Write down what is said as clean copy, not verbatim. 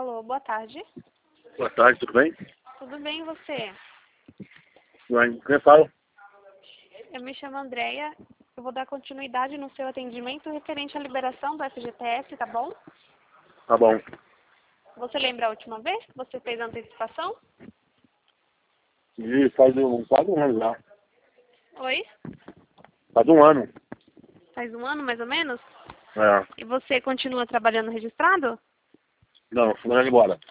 Alô, boa tarde. Boa tarde, tudo bem? Tudo bem, e você? Tudo bem. Quem fala? Eu me chamo Andréia. Eu vou dar continuidade no seu atendimento referente à liberação do FGTS, tá bom? Tá bom. Você lembra a última vez que você fez a antecipação? E faz quase um ano já. Oi? Faz um ano. Faz um ano, mais ou menos? É. E você continua trabalhando registrado? Não, fui mandando embora.